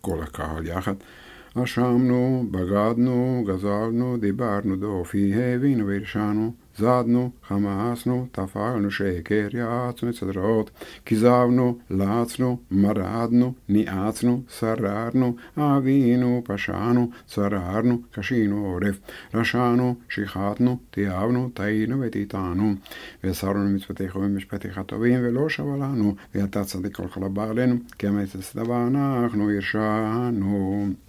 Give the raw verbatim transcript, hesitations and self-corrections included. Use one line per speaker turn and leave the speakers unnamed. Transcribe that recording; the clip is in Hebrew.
כל הקהל יחד. אשמנו, בגדנו, גזלנו, דיברנו דופי, הבינו והרשענו, זדנו, חמאסנו, תפלנו שקר, יעצנו את סדרות, כיזבנו, לחצנו, מרדנו, ניאצנו, שררנו, אבינו, פשענו, צררנו, קשינו עורף, רשענו, שיחתנו, תיאבנו, טעינו ותיטענו, והסרנו למצוותיך ומשפטיך הטובים, ולא שווה לנו, ואתה צדיק כל חלבה עלינו, כי אמת צדבה אנחנו הרשענו.